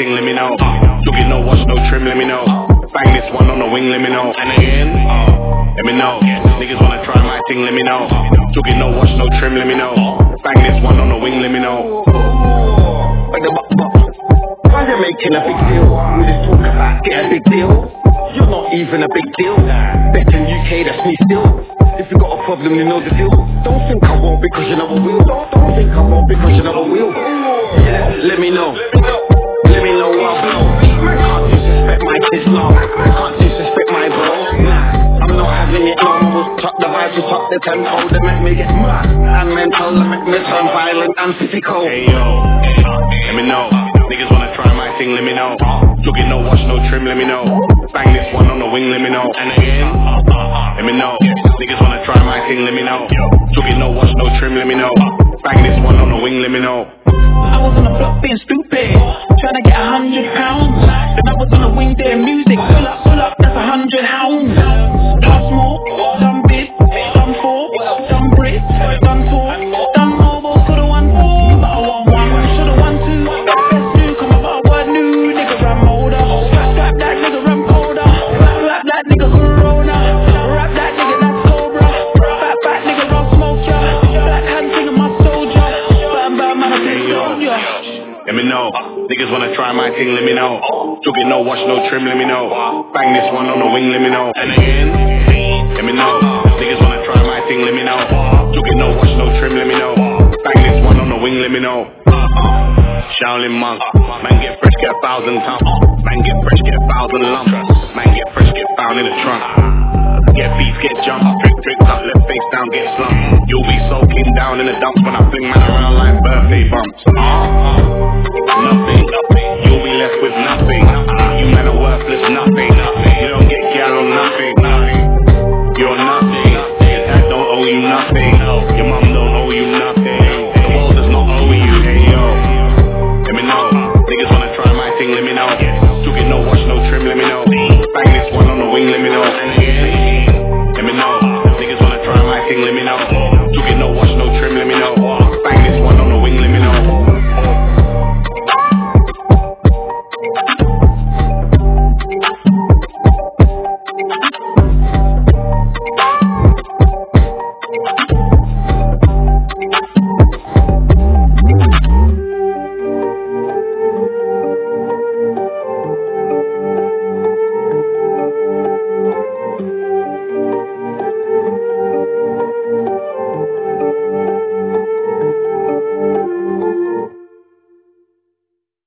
thing, let me know. Juggy, no wash, no trim, let me know. Bang this one on the wing, let me know. And again, let me know. Niggas wanna try my thing, let me know. Juggy, no wash, no trim, let me know. Bang this one on the wing, let me know. Why you making a big deal? We just talk about get a big deal. You're not even a big deal. Bet in UK, that's me still. If you got a problem, you know the deal. Don't think I won't because you never will. Don't think I won't because you never will. Yeah, let me know. Let me know what I blow. Man can't disrespect my kids now. Can't disrespect my bro. Nah, I'm not having it no more. Top the vibes, we top the tempo. They make me get mad and mental. They make me turn violent and physical. Hey yo, let me know. Niggas wanna try my thing, let me know. Juggy, no wash, no trim, let me know. Bang this one on the wing, let me know. And again, let me know. Niggas wanna try my thing, let me know. Juggy, no wash, no trim, let me know. Bang this one on the wing, let me know. I was on the block being stupid, trying to get £100. Then I was on the wing doing music. Pull up, that's £100. Plus more, done bid, done four, done bricks, done talk, done mobile, coulda won four, but I won one, shoulda won two. Best new, come about word new, nigga ram older. Slap that nigga ram colder, slap that nigga corona, rap that nigga that's cobra, fat nigga rock smoke ya, black hand finger my soldier, bam man I big soldier. Let me know. Niggas wanna try my thing, let me know. Juggy, no wash, no trim, let me know. Bang this one on the wing, let me know. And again, let me know. Niggas wanna try my thing, let me know. Juggy, no wash, no trim, let me know. Bang this one on the wing, let me know. Shaolin monk, man get fresh, get 1,000 tons. Man get fresh, get 1,000 lumps. Man get fresh, get found in the trunk. Get beef, get jumped. Drink up, left face down, get slumped. You'll be soaking down in the dumps when I fling man around like birthday bumps.